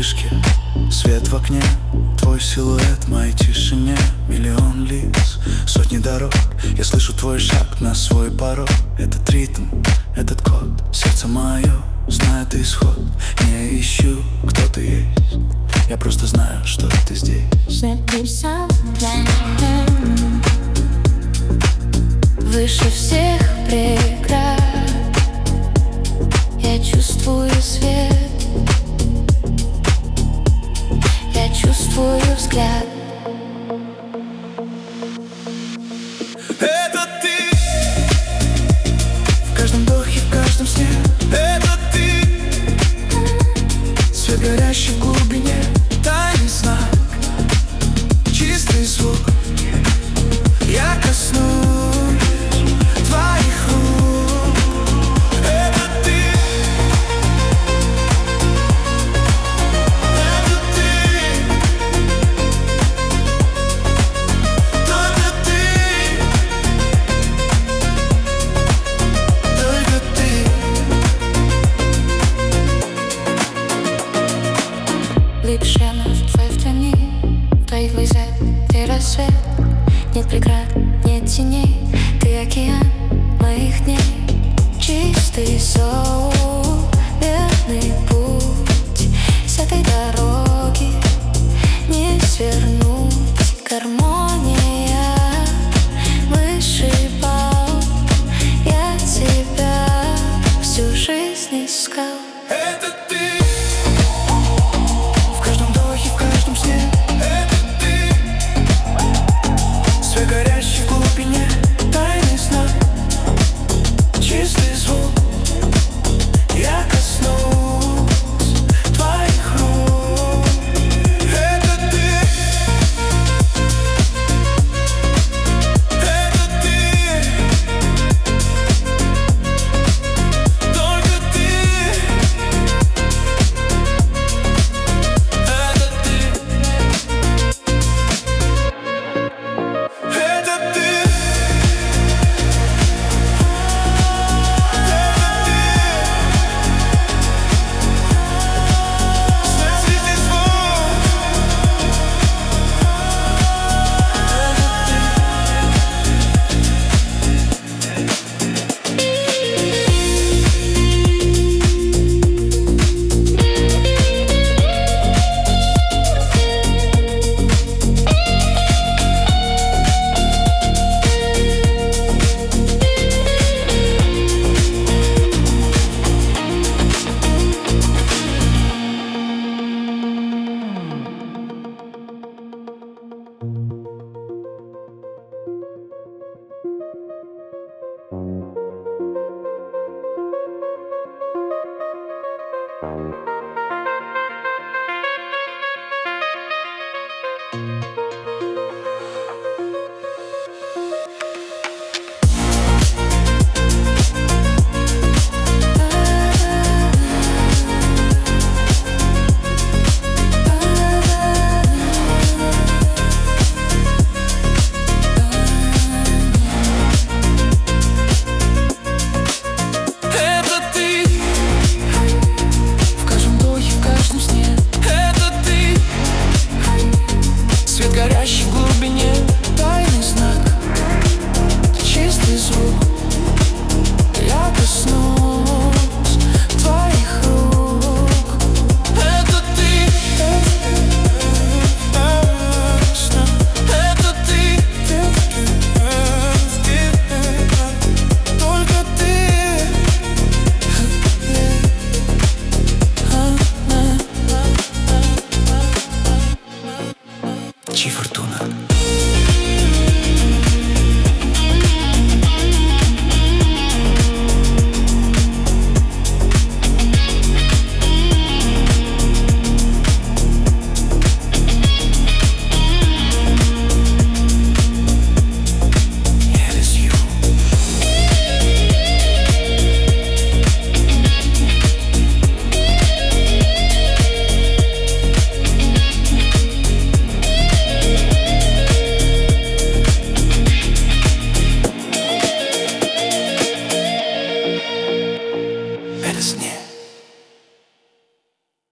вспышки, свет в окне, твой силуэт в моей тишине. Миллион лиц, сотни дорог, я слышу твой шаг на свой порог. Этот ритм, этот код, сердце мое знает исход. Не ищу, кто ты есть, я просто знаю, что ты здесь. Выше всех преград я чувствую свет, я чувствую взгляд. Это ты, в каждом вдохе, в каждом сне. Это ты, свет горящий в глубине. Тайный знак, чистый звук. Я коснусь твоих рук. Это ты, это ты, только ты, только ты. Липшена в твоей тени, в твоих глазах ты рассвет. Нет преград, нет теней, ты океан моих дней. Чистый зов, верный путь, с этой дороги не свернуть. Гармония, высший бал, я тебя всю жизнь искал. Это